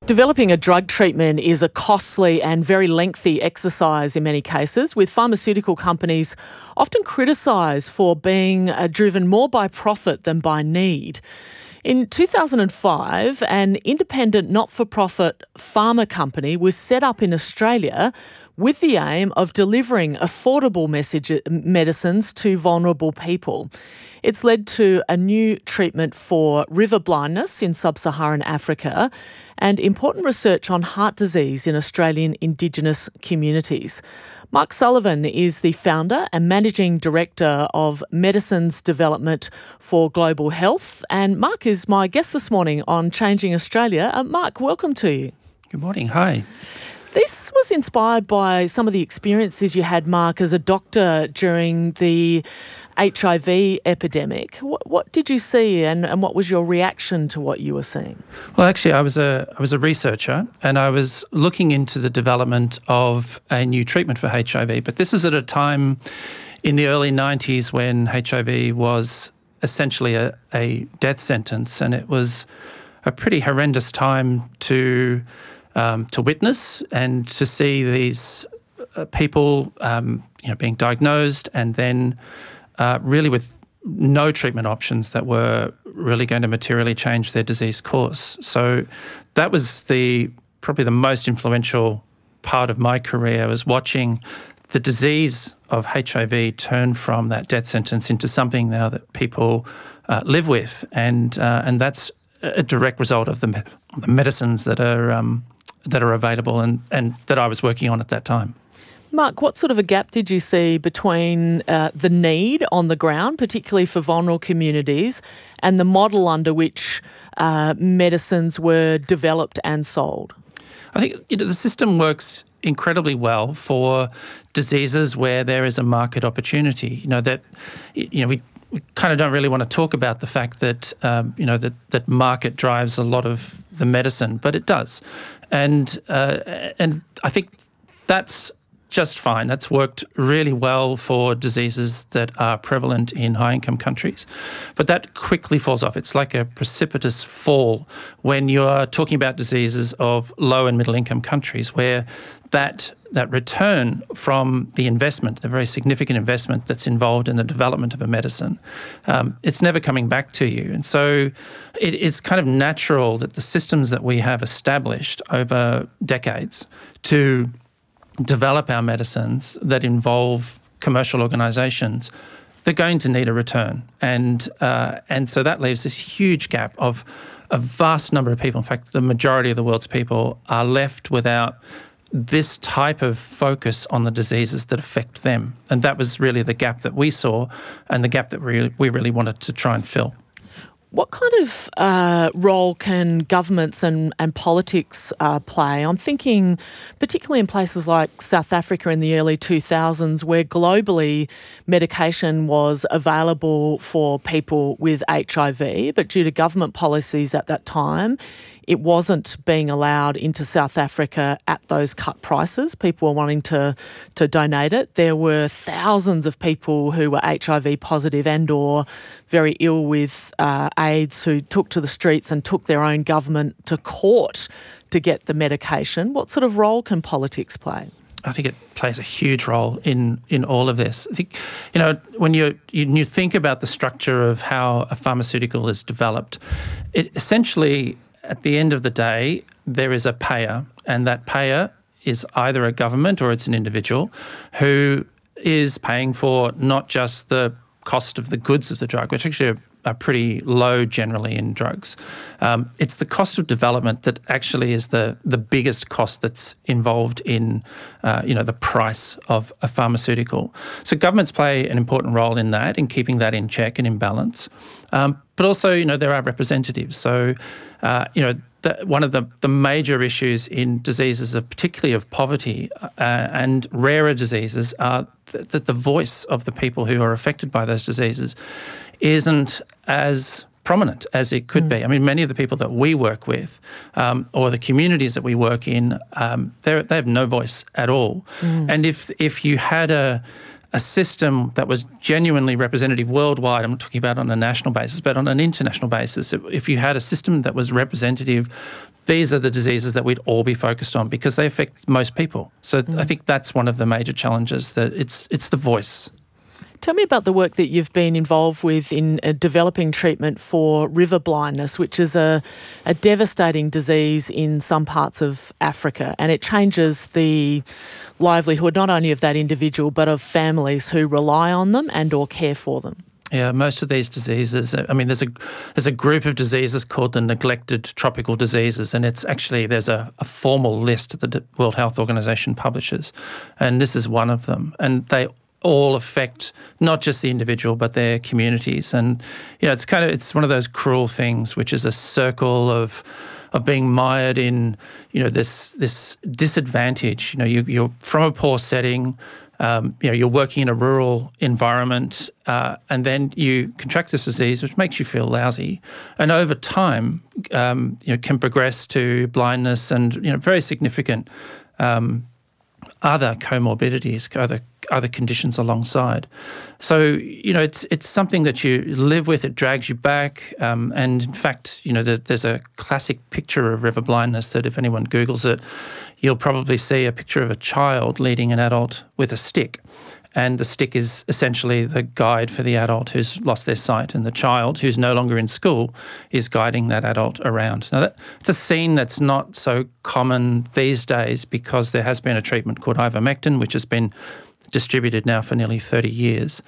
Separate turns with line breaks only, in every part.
Developing a drug treatment is a costly and very lengthy exercise in many cases, with pharmaceutical companies often criticised for being driven more by profit than by need. In 2005, an independent not-for-profit pharma company was set up in Australia with the aim of delivering affordable medicines to vulnerable people. It's led to a new treatment for river blindness in sub-Saharan Africa and important research on heart disease in Australian Indigenous communities. Mark Sullivan is the founder and managing director of Medicines Development for Global Health, and Mark is my guest this morning on Changing Australia. Mark, welcome to you.
Good morning. Hi.
This was inspired by some of the experiences you had, Mark, as a doctor during the HIV epidemic. What did you see and what was your reaction to what you were seeing?
Well, actually, I was a researcher and I was looking into the development of a new treatment for HIV. But this is at a time in the early 90s when HIV was essentially a death sentence, and it was a pretty horrendous time to witness and to see these people being diagnosed and then really with no treatment options that were really going to materially change their disease course. So that was probably the most influential part of my career, was watching the disease of HIV turn from that death sentence into something now that people live with, and that's a direct result of the medicines that are available and that I was working on at that time.
Mark, what sort of a gap did you see between the need on the ground, particularly for vulnerable communities, and the model under which medicines were developed and sold?
I think the system works incredibly well for diseases where there is a market opportunity. We kind of don't really want to talk about the fact that that market drives a lot of the medicine, but it does, and I think that's just fine. That's worked really well for diseases that are prevalent in high-income countries, but that quickly falls off. It's like a precipitous fall when you're talking about diseases of low and middle-income countries, where that return from the investment, the very significant investment that's involved in the development of a medicine, it's never coming back to you. And so it's kind of natural that the systems that we have established over decades to develop our medicines that involve commercial organisations, they're going to need a return. And so that leaves this huge gap of a vast number of people. In fact, the majority of the world's people are left without this type of focus on the diseases that affect them. And that was really the gap that we saw and the gap that we really wanted to try and fill.
What kind of role can governments and politics play? I'm thinking particularly in places like South Africa in the early 2000s, where globally medication was available for people with HIV, but due to government policies at that time, it wasn't being allowed into South Africa at those cut prices. People were wanting to donate it. There were thousands of people who were HIV positive and or very ill with AIDS who took to the streets and took their own government to court to get the medication. What sort of role can politics play?
I think it plays a huge role in all of this. I think, when you think about the structure of how a pharmaceutical is developed, it essentially, at the end of the day, there is a payer, and that payer is either a government or it's an individual who is paying for not just the cost of the goods of the drug, which actually are pretty low generally in drugs. It's the cost of development that actually is the biggest cost that's involved in the price of a pharmaceutical. So governments play an important role in that, in keeping that in check and in balance. But also, there are representatives. So, one of the major issues in diseases, particularly of poverty and rarer diseases, are that the voice of the people who are affected by those diseases isn't as prominent as it could be. I mean, many of the people that we work with or the communities that we work in, they have no voice at all. And if you had a system that was genuinely representative worldwide, I'm not talking about on a national basis, but on an international basis, if you had a system that was representative, these are the diseases that we'd all be focused on because they affect most people. So I think that's one of the major challenges, that it's the voice.
Tell me about the work that you've been involved with in developing treatment for river blindness, which is a devastating disease in some parts of Africa, and it changes the livelihood not only of that individual but of families who rely on them and or care for them.
Yeah, most of these diseases, I mean, there's a group of diseases called the neglected tropical diseases, and it's actually, there's a formal list that the World Health Organization publishes, and this is one of them. And they all affect not just the individual but their communities. And, it's one of those cruel things, which is a circle of being mired in, this disadvantage. You're from a poor setting, you're working in a rural environment, and then you contract this disease, which makes you feel lousy, and over time, can progress to blindness and very significant other comorbidities, other conditions alongside. So it's something that you live with. It drags you back, and in fact, there's a classic picture of river blindness that if anyone Googles it, you'll probably see a picture of a child leading an adult with a stick. And the stick is essentially the guide for the adult who's lost their sight, and the child who's no longer in school is guiding that adult around. Now, it's a scene that's not so common these days because there has been a treatment called ivermectin, which has been distributed now for nearly 30 years.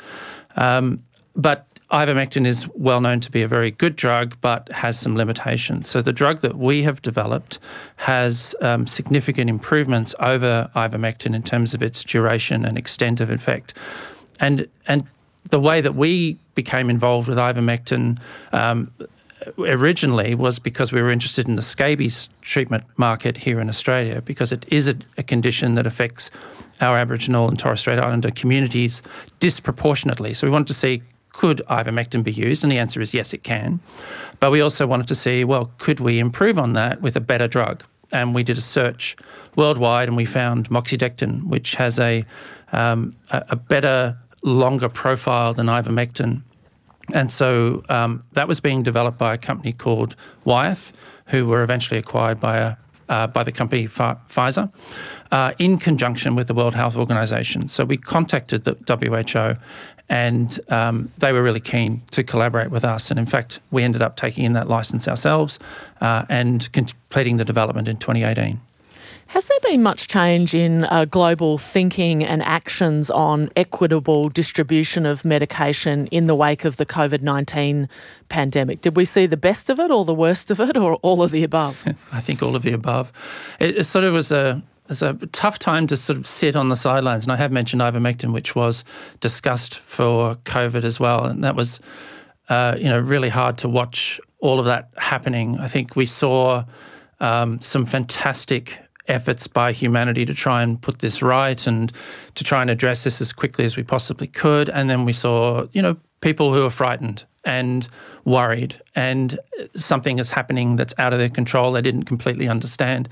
But ivermectin is well known to be a very good drug but has some limitations. So the drug that we have developed has significant improvements over ivermectin in terms of its duration and extent of effect. And the way that we became involved with ivermectin originally was because we were interested in the scabies treatment market here in Australia, because it is a condition that affects our Aboriginal and Torres Strait Islander communities disproportionately. So we wanted to see, could ivermectin be used? And the answer is yes, it can. But we also wanted to see, well, could we improve on that with a better drug? And we did a search worldwide and we found moxidectin, which has a better, longer profile than ivermectin. And so that was being developed by a company called Wyeth, who were eventually acquired by the company Pfizer, in conjunction with the World Health Organization. So we contacted the WHO, and they were really keen to collaborate with us. And in fact, we ended up taking in that license ourselves and completing the development in 2018.
Has there been much change in global thinking and actions on equitable distribution of medication in the wake of the COVID-19 pandemic? Did we see the best of it or the worst of it, or all of the above?
I think all of the above. It sort of was a tough time to sort of sit on the sidelines. And I have mentioned ivermectin, which was discussed for COVID as well. And that was, really hard to watch all of that happening. I think we saw some fantastic efforts by humanity to try and put this right and to try and address this as quickly as we possibly could. And then we saw, people who are frightened and worried, and something is happening that's out of their control they didn't completely understand.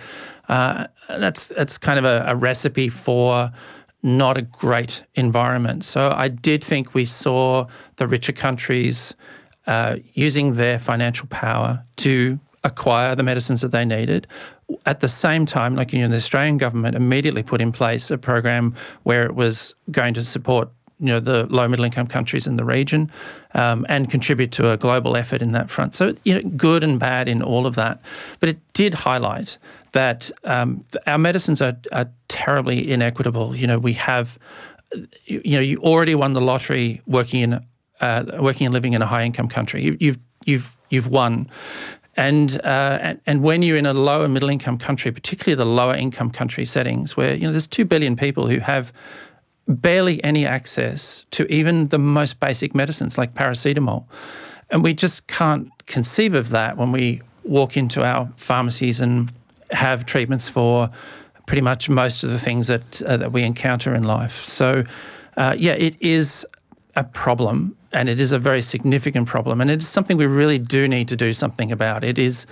That's kind of a recipe for not a great environment. So I did think we saw the richer countries using their financial power to acquire the medicines that they needed. At the same time, the Australian government immediately put in place a program where it was going to support the low middle income countries in the region and contribute to a global effort in that front. So, good and bad in all of that. But it did highlight that our medicines are terribly inequitable. We have, you already won the lottery working and living in a high income country. You've won. And when you're in a lower middle income country, particularly the lower income country settings where, there's 2 billion people who have barely any access to even the most basic medicines like paracetamol. And we just can't conceive of that when we walk into our pharmacies and have treatments for pretty much most of the things that we encounter in life. So, it is a problem, and it is a very significant problem, and it is something we really do need to do something about. It is,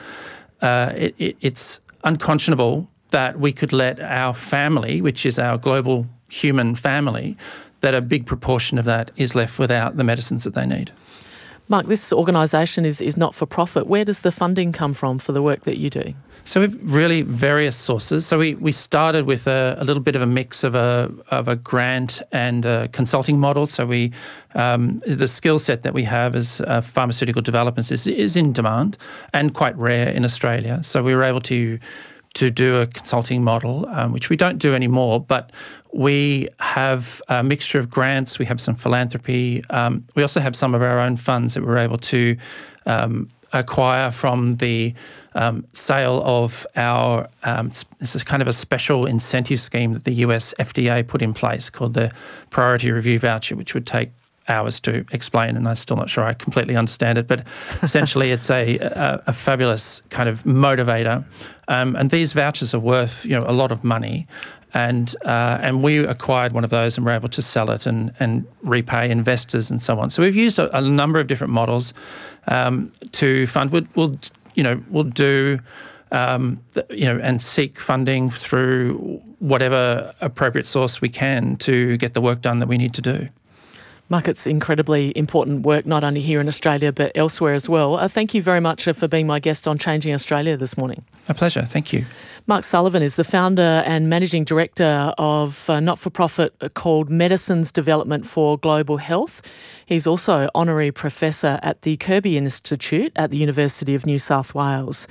it's unconscionable that we could let our family, which is our global human family, that a big proportion of that is left without the medicines that they need.
Mark, this organisation is not for profit. Where does the funding come from for the work that you do?
So we've really various sources. So we started with a little bit of a mix of a grant and a consulting model. So the skill set that we have as pharmaceutical developers is in demand and quite rare in Australia. So we were able to do a consulting model, which we don't do anymore, but we have a mixture of grants, we have some philanthropy, we also have some of our own funds that we're able to acquire from the sale of our, this is kind of a special incentive scheme that the US FDA put in place called the Priority Review Voucher, which would take hours to explain, and I'm still not sure I completely understand it, but essentially it's a fabulous kind of motivator. And these vouchers are worth, a lot of money. And we acquired one of those and were able to sell it and repay investors and so on. So we've used a number of different models to fund. We'll do and seek funding through whatever appropriate source we can to get the work done that we need to do.
Mark, it's incredibly important work, not only here in Australia but elsewhere as well. Thank you very much for being my guest on Changing Australia this morning.
A pleasure, thank you.
Mark Sullivan is the founder and managing director of a not-for-profit called Medicines Development for Global Health. He's also honorary professor at the Kirby Institute at the University of New South Wales.